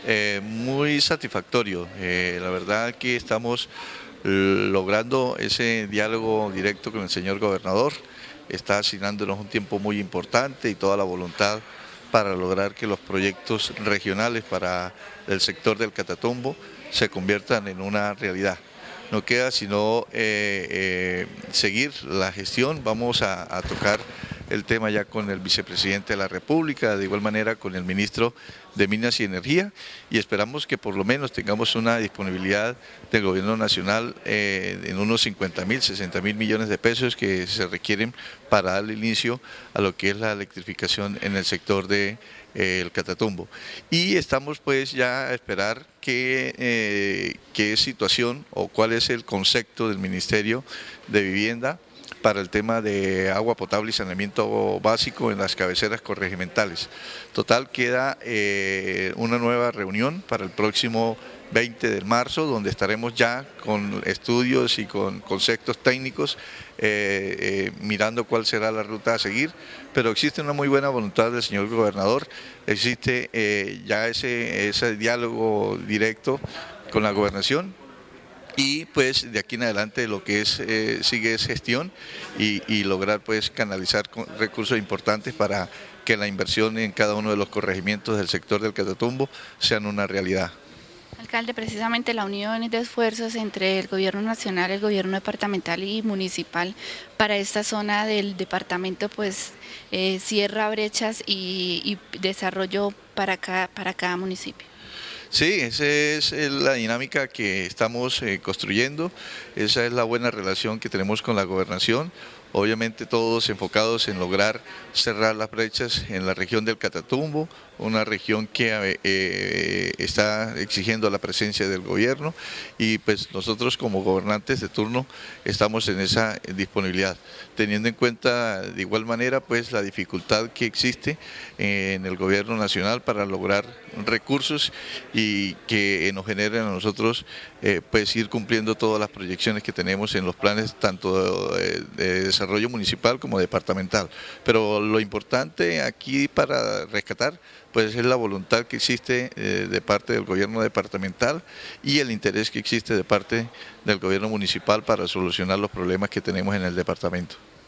muy satisfactorio. La verdad que estamos logrando ese diálogo directo con el señor gobernador, está asignándonos un tiempo muy importante y toda la voluntad para lograr que los proyectos regionales para el sector del Catatumbo se conviertan en una realidad. No queda sino seguir la gestión. Vamos a tocar el tema ya con el vicepresidente de la República, de igual manera con el ministro de Minas y Energía, y esperamos que por lo menos tengamos una disponibilidad del gobierno nacional en unos 50.000, 60.000 millones de pesos que se requieren para darle inicio a lo que es la electrificación en el sector de el Catatumbo. Y estamos pues ya a esperar qué situación o cuál es el concepto del Ministerio de Vivienda para el tema de agua potable y saneamiento básico en las cabeceras corregimentales. Total, queda una nueva reunión para el próximo 20 de marzo, donde estaremos ya con estudios y con conceptos técnicos mirando cuál será la ruta a seguir, pero existe una muy buena voluntad del señor gobernador, existe ya ese diálogo directo con la gobernación. Y pues de aquí en adelante lo que sigue es gestión y lograr pues canalizar recursos importantes para que la inversión en cada uno de los corregimientos del sector del Catatumbo sean una realidad. Alcalde, precisamente la unión de esfuerzos entre el gobierno nacional, el gobierno departamental y municipal para esta zona del departamento pues cierra brechas y desarrollo para cada municipio. Sí, esa es la dinámica que estamos construyendo, esa es la buena relación que tenemos con la gobernación, obviamente todos enfocados en lograr cerrar las brechas en la región del Catatumbo, una región que está exigiendo la presencia del gobierno y pues nosotros como gobernantes de turno estamos en esa disponibilidad, teniendo en cuenta de igual manera pues la dificultad que existe en el gobierno nacional para lograr recursos y que nos generen a nosotros pues ir cumpliendo todas las proyecciones que tenemos en los planes tanto de desarrollo municipal como departamental. Pero lo importante aquí para rescatar pues es la voluntad que existe de parte del gobierno departamental y el interés que existe de parte del gobierno municipal para solucionar los problemas que tenemos en el departamento.